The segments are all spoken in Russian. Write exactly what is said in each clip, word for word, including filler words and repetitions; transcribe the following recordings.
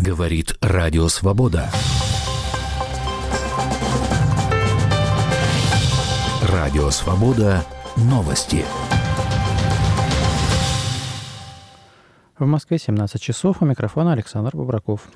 Говорит Радио Свобода. Радио Свобода. Новости. В Москве семнадцать часов. У микрофона Александр Бобраков.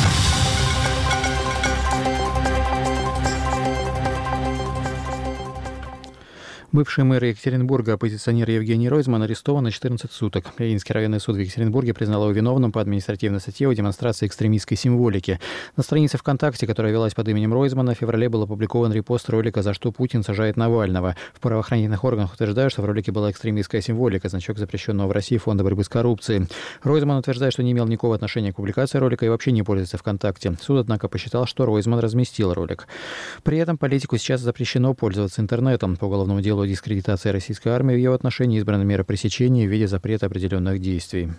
Бывший мэр Екатеринбурга, оппозиционер Евгений Ройзман, арестован на четырнадцать суток. Ленинский районный суд в Екатеринбурге признал его виновным по административной статье о демонстрации экстремистской символики. На странице ВКонтакте, которая велась под именем Ройзмана, в феврале был опубликован репост ролика «За что Путин сажает Навального». В правоохранительных органах утверждают, что в ролике была экстремистская символика, значок запрещенного в России Фонда борьбы с коррупцией. Ройзман утверждает, что не имел никакого отношения к публикации ролика и вообще не пользуется ВКонтакте. Суд, однако, посчитал, что Ройзман разместил ролик. При этом политику сейчас запрещено пользоваться интернетом. По уголовному делу о дискредитации российской армии в его отношении избрана мера пресечения в виде запрета определенных действий.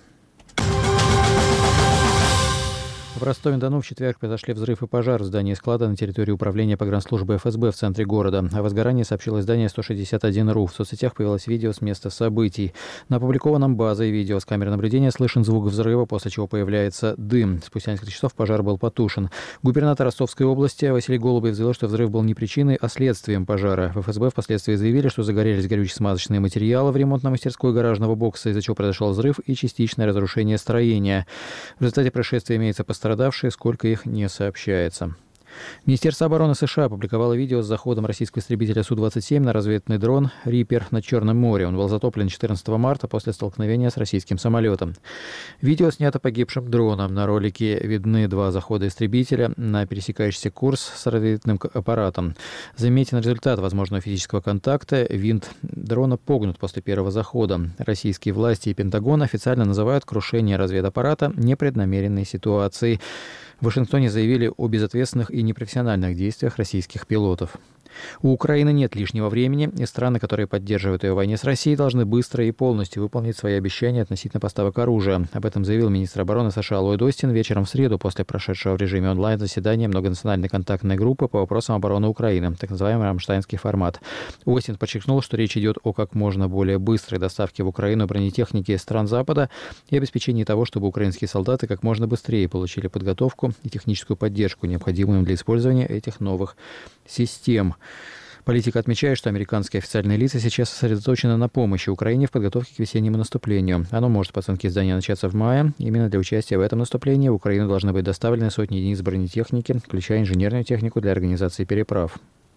В Ростове-на-Дону в четверг произошли взрыв и пожар в здании склада на территории управления погранслужбы эф эс бэ в центре города. О возгорании сообщило издание сто шестьдесят один точка ру. В соцсетях появилось видео с места событий. На опубликованном базой видео с камеры наблюдения слышен звук взрыва, после чего появляется дым. Спустя несколько часов пожар был потушен. Губернатор Ростовской области Василий Голубев заявил, что взрыв был не причиной, а следствием пожара. В эф эс бэ впоследствии заявили, что загорелись горюче-смазочные материалы в ремонтной мастерской гаражного бокса, из-за чего произошел взрыв и частичное разрушение строения. В результате происшествия имеется пострадавший. Сколько их не сообщается. Министерство обороны США опубликовало видео с заходом российского истребителя Су двадцать семь на разведывательный дрон «Риппер» над Черным морем. Он был затоплен четырнадцатого марта после столкновения с российским самолетом. Видео снято погибшим дроном. На ролике видны два захода истребителя на пересекающийся курс с разведывательным аппаратом. Заметен результат возможного физического контакта. Винт дрона погнут после первого захода. Российские власти и Пентагон официально называют крушение разведаппарата непреднамеренной ситуацией. В Вашингтоне заявили о безответственных и непрофессиональных действиях российских пилотов. У Украины нет лишнего времени, и страны, которые поддерживают ее в войне с Россией, должны быстро и полностью выполнить свои обещания относительно поставок оружия. Об этом заявил министр обороны США Ллойд Остин вечером в среду после прошедшего в режиме онлайн заседания многонациональной контактной группы по вопросам обороны Украины, так называемый рамштайнский формат. Остин подчеркнул, что речь идет о как можно более быстрой доставке в Украину бронетехники стран Запада и обеспечении того, чтобы украинские солдаты как можно быстрее получили подготовку и техническую поддержку, необходимую для использования этих новых систем. Политика отмечает, что американские официальные лица сейчас сосредоточены на помощи Украине в подготовке к весеннему наступлению. Оно может, по оценке издания, начаться в мае. Именно для участия в этом наступлении в Украину должны быть доставлены сотни единиц бронетехники, включая инженерную технику для организации переправ.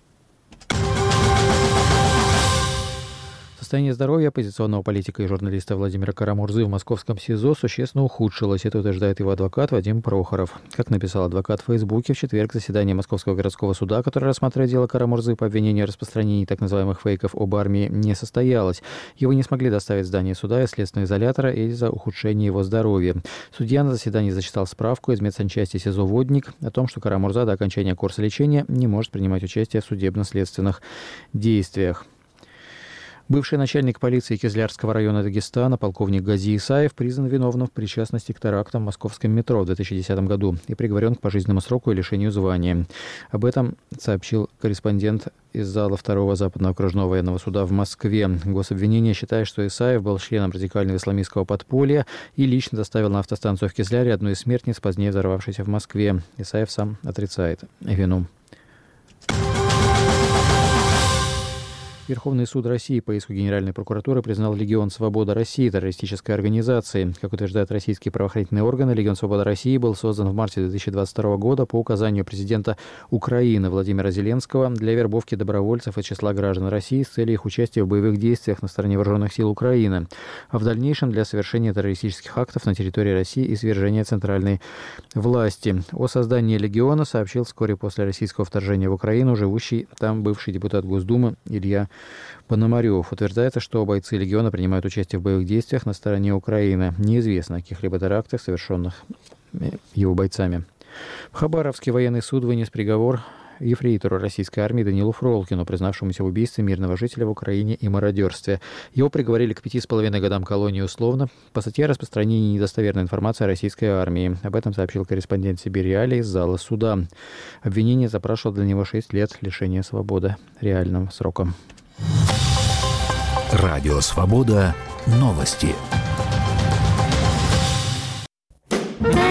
Состояние здоровья оппозиционного политика и журналиста Владимира Кара-Мурзы в московском СИЗО существенно ухудшилось. Это утверждает его адвокат Вадим Прохоров. Как написал адвокат в Фейсбуке, в четверг заседание Московского городского суда, которое рассматривает дело Кара-Мурзы по обвинению в распространении так называемых фейков об армии, не состоялось. Его не смогли доставить в здание суда и следственного изолятора из-за ухудшения его здоровья. Судья на заседании зачитал справку из медсанчасти СИЗО «Водник» о том, что Кара-Мурза до окончания курса лечения не может принимать участие в судебно-следственных действиях. Бывший начальник полиции Кизлярского района Дагестана, полковник Гази Исаев, признан виновным в причастности к терактам в московском метро в две тысячи десятом году и приговорен к пожизненному сроку и лишению звания. Об этом сообщил корреспондент из зала второго Западного окружного военного суда в Москве. Гособвинение считает, что Исаев был членом радикального исламистского подполья и лично доставил на автостанцию в Кизляре одну из смертниц, позднее взорвавшейся в Москве. Исаев сам отрицает вину. Верховный суд России по иску Генеральной прокуратуры признал Легион Свобода России террористической организацией. Как утверждают российские правоохранительные органы, Легион Свобода России был создан в марте две тысячи двадцать второго года по указанию президента Украины Владимира Зеленского для вербовки добровольцев из числа граждан России с целью их участия в боевых действиях на стороне вооруженных сил Украины, а в дальнейшем для совершения террористических актов на территории России и свержения центральной власти. О создании Легиона сообщил вскоре после российского вторжения в Украину живущий там бывший депутат Госдумы Илья Пономарев. Утверждается, что бойцы Легиона принимают участие в боевых действиях на стороне Украины. Неизвестно о каких-либо терактах, совершенных его бойцами. В Хабаровске военный суд вынес приговор ефрейтору российской армии Данилу Фролкину, признавшемуся в убийстве мирного жителя в Украине и мародерстве. Его приговорили к пяти с половиной годам колонии условно по статье о распространении недостоверной информации о российской армии. Об этом сообщил корреспондент Сибирь Реалии из зала суда. Обвинение запрашивало для него шесть лет лишения свободы реальным сроком. Радио Свобода. Новости.